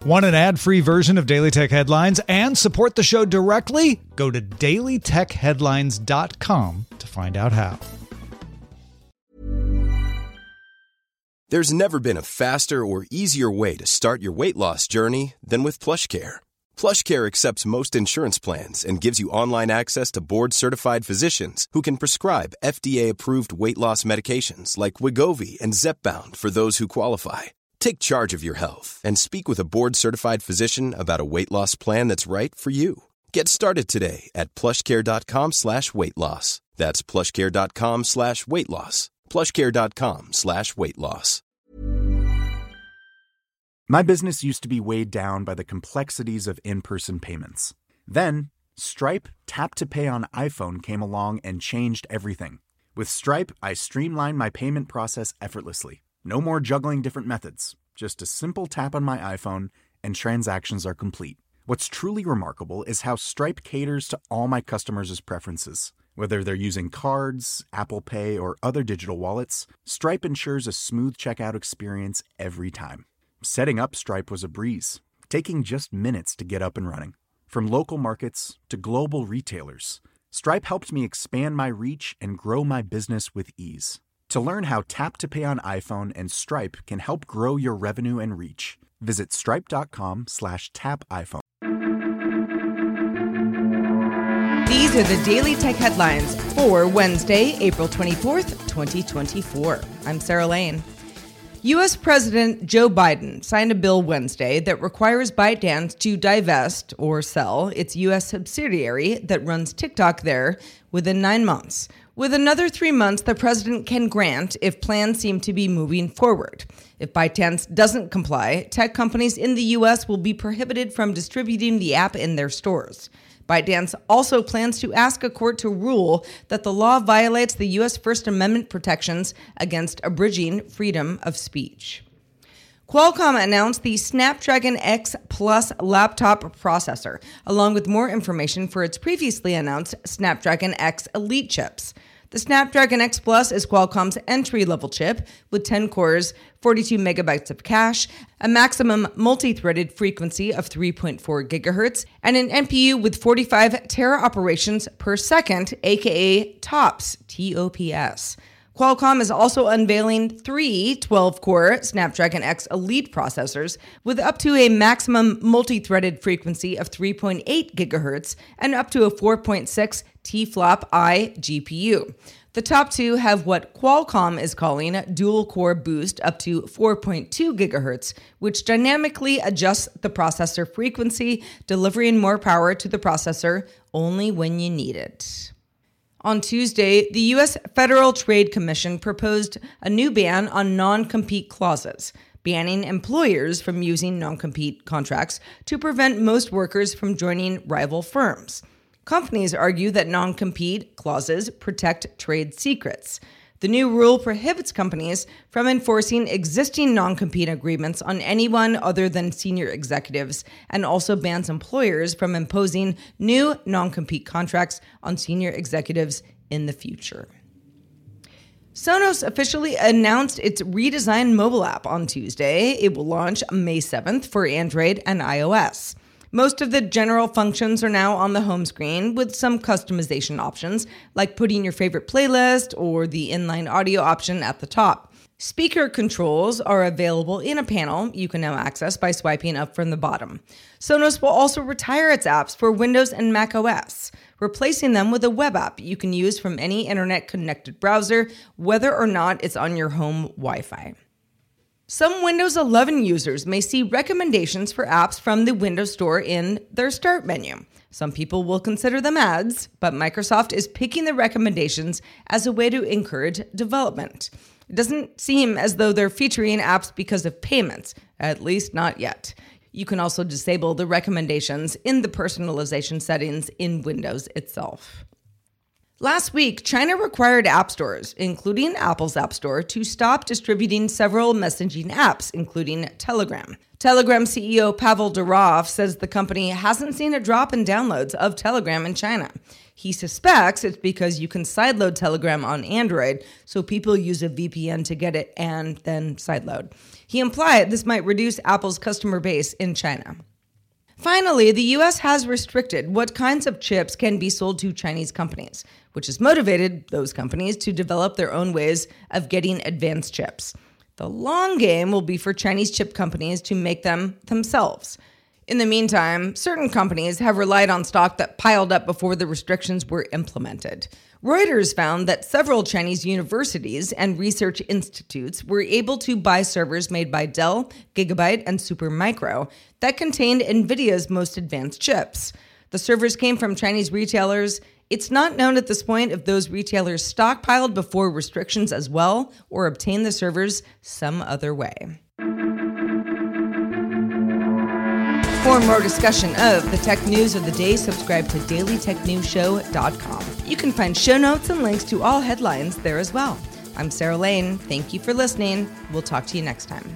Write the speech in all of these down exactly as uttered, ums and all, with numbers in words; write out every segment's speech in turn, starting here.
Want an ad-free version of Daily Tech Headlines and support the show directly? Go to daily tech headlines dot com to find out how. There's never been a faster or easier way to start your weight loss journey than with PlushCare. PlushCare accepts most insurance plans and gives you online access to board-certified physicians who can prescribe F D A-approved weight loss medications like Wegovy and Zepbound for those who qualify. Take charge of your health and speak with a board-certified physician about a weight loss plan that's right for you. Get started today at plushcare.com slash weight loss. That's plushcare.com slash weight loss. plushcare.com slash weight loss. My business used to be weighed down by the complexities of in-person payments. Then, Stripe Tap to Pay on iPhone came along and changed everything. With Stripe, I streamlined my payment process effortlessly. No more juggling different methods. Just a simple tap on my iPhone and transactions are complete. What's truly remarkable is how Stripe caters to all my customers' preferences. Whether they're using cards, Apple Pay, or other digital wallets, Stripe ensures a smooth checkout experience every time. Setting up Stripe was a breeze, taking just minutes to get up and running. From local markets to global retailers, Stripe helped me expand my reach and grow my business with ease. To learn how Tap to Pay on iPhone and Stripe can help grow your revenue and reach, visit stripe.com slash tap iPhone. These are the Daily Tech Headlines for Wednesday, April twenty-fourth, twenty twenty-four. I'm Sarah Lane. U S President Joe Biden signed a bill Wednesday that requires ByteDance to divest or sell its U S subsidiary that runs TikTok there within nine months. With another three months, the president can grant if plans seem to be moving forward. If ByteDance doesn't comply, tech companies in the U S will be prohibited from distributing the app in their stores. ByteDance also plans to ask a court to rule that the law violates the U S First Amendment protections against abridging freedom of speech. Qualcomm announced the Snapdragon X Plus laptop processor, along with more information for its previously announced Snapdragon X Elite chips. The Snapdragon X Plus is Qualcomm's entry-level chip with ten cores, forty-two megabytes of cache, a maximum multi-threaded frequency of three point four gigahertz, and an N P U with forty-five tera operations per second, aka TOPS, T O P S. Qualcomm is also unveiling three twelve-core Snapdragon X Elite processors with up to a maximum multi-threaded frequency of three point eight gigahertz and up to a four point six T-flop I G P U. The top two have what Qualcomm is calling dual-core boost up to four point two gigahertz, which dynamically adjusts the processor frequency, delivering more power to the processor only when you need it. On Tuesday, the U S Federal Trade Commission proposed a new ban on non-compete clauses, banning employers from using non-compete contracts to prevent most workers from joining rival firms. Companies argue that non-compete clauses protect trade secrets. The new rule prohibits companies from enforcing existing non-compete agreements on anyone other than senior executives and also bans employers from imposing new non-compete contracts on senior executives in the future. Sonos officially announced its redesigned mobile app on Tuesday. It will launch May seventh for Android and iOS. Most of the general functions are now on the home screen with some customization options, like putting your favorite playlist or the inline audio option at the top. Speaker controls are available in a panel you can now access by swiping up from the bottom. Sonos will also retire its apps for Windows and macOS, replacing them with a web app you can use from any internet-connected browser, whether or not it's on your home Wi-Fi. Some Windows eleven users may see recommendations for apps from the Windows Store in their Start menu. Some people will consider them ads, but Microsoft is picking the recommendations as a way to encourage development. It doesn't seem as though they're featuring apps because of payments, at least not yet. You can also disable the recommendations in the personalization settings in Windows itself. Last week, China required app stores, including Apple's App Store, to stop distributing several messaging apps, including Telegram. Telegram C E O Pavel Durov says the company hasn't seen a drop in downloads of Telegram in China. He suspects it's because you can sideload Telegram on Android, so people use a V P N to get it and then sideload. He implied this might reduce Apple's customer base in China. Finally, the U S has restricted what kinds of chips can be sold to Chinese companies, which has motivated those companies to develop their own ways of getting advanced chips. The long game will be for Chinese chip companies to make them themselves. In the meantime, certain companies have relied on stock that piled up before the restrictions were implemented. Reuters found that several Chinese universities and research institutes were able to buy servers made by Dell, Gigabyte, and Supermicro that contained NVIDIA's most advanced chips. The servers came from Chinese retailers. It's not known at this point if those retailers stockpiled before restrictions as well or obtained the servers some other way. For more discussion of the tech news of the day, subscribe to daily tech news show dot com. You can find show notes and links to all headlines there as well. I'm Sarah Lane. Thank you for listening. We'll talk to you next time.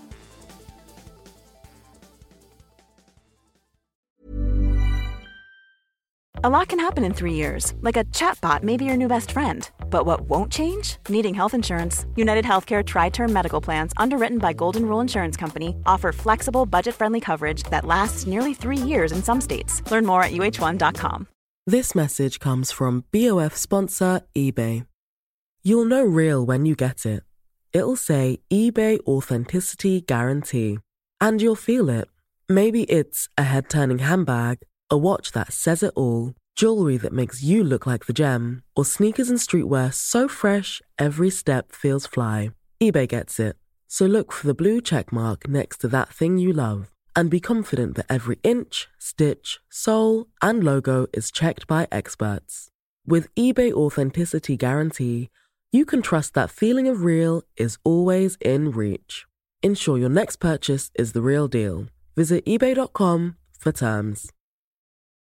A lot can happen in three years, like a chatbot may be your new best friend. But what won't change? Needing health insurance. United Healthcare Tri-Term Medical Plans, underwritten by Golden Rule Insurance Company, offer flexible, budget-friendly coverage that lasts nearly three years in some states. Learn more at U H one dot com. This message comes from B O F sponsor eBay. You'll know real when you get it. It'll say eBay Authenticity Guarantee. And you'll feel it. Maybe it's a head-turning handbag, a watch that says it all, jewelry that makes you look like the gem, or sneakers and streetwear so fresh every step feels fly. eBay gets it. So look for the blue check mark next to that thing you love and be confident that every inch, stitch, sole, and logo is checked by experts. With eBay Authenticity Guarantee, you can trust that feeling of real is always in reach. Ensure your next purchase is the real deal. Visit ebay dot com for terms.